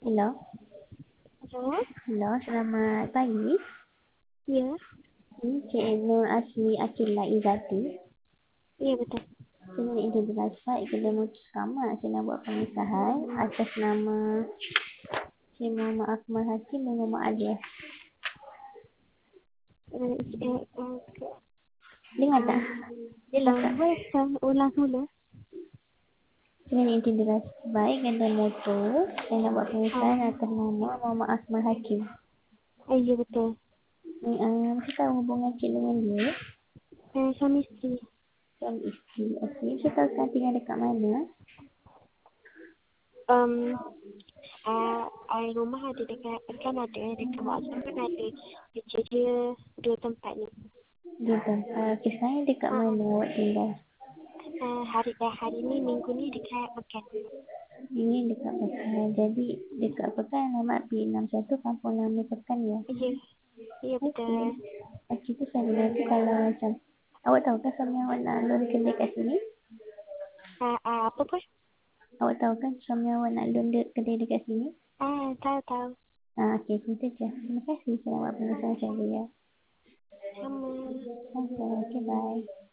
Hello. Halo? Hello, selamat pagi. Ya, Ini Cik Nur Asli Akila Izzati. ya betul. Saya nak introduce saya kedua mutus kamar. Saya nak buat pengesahan atas nama Cik Muhammad Akmal Hakim dan Muhammad Alias. Dengar tak? Jelas tak? Boleh saya ulang dulu? Saya nak introduce baik dan motor. Saya nak buat pengesahan atas nama Muhammad Akmal Hakim. Ya betul. Saya tahu hubungan Cik dengan dia. Suami isteri. Suami isteri. Okey. Saya tahu sekarang tinggal dekat mana. Rumah ada dekat, kan ada dekat mak saya kan ada. Kerja dia 2 tempat ni. Dia tempat. Okey, sekarang dekat mana awak tinggal? Hari ni, minggu ni dekat Pekan. Ini dekat Pekan. Jadi dekat Pekan alamat P61 Kampung Lama Pekan ya. Ya, ya Okey. betul. Okey tu saya nanti kalau macam awak tahu kan suami awak nak loan kedai kat sini? Apa pun? Awak tahu kan suami awak nak loan kedai dekat sini? Tahu. Okey itu saja. Terima kasih saya buat penjelasan saya ya. Sama. Okey, bye.